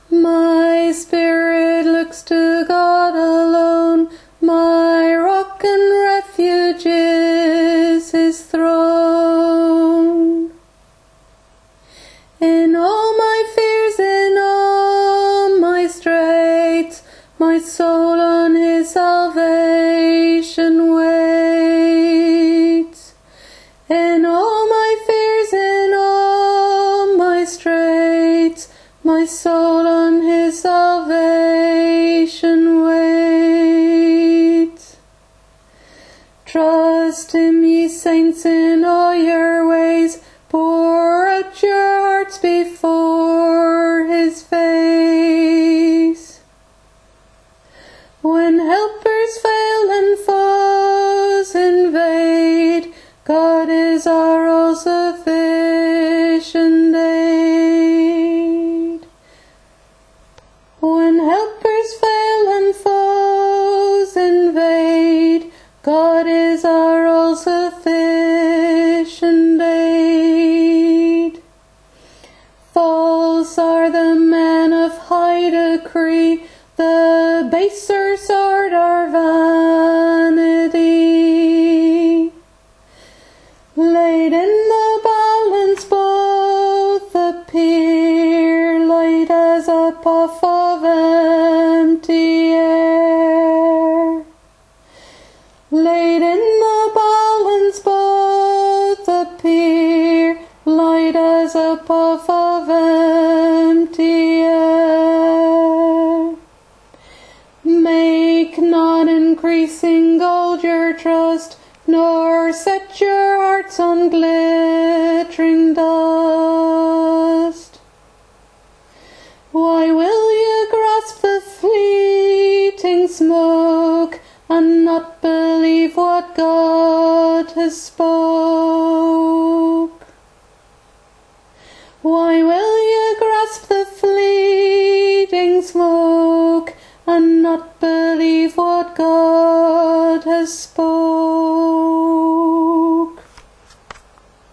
My spirit looks to God alone, my rock and refuge is his throne. In all my fears, in all my straits, my soul on his salvation waits. In all my fears, in all my straits, my soul on his salvation waits. Trust him, ye saints, in all your ways, pour out your hearts before his face. When helpers fail and foes invade, God is our all-sufficient aid. When helpers fail and foes invade, God is our all-sufficient aid. False are the men of high decree, the baser sort are vanity. Laid in the balance both appear, light as a puff of empty air. Laid in the balance both appear, light as a puff of empty air. Make not increasing gold your trust, nor set your hearts on glittering dust. Why will you grasp the fleeting smoke, and not believe what God has spoke? Why will you grasp the fleeting smoke, and not believe what God has spoke?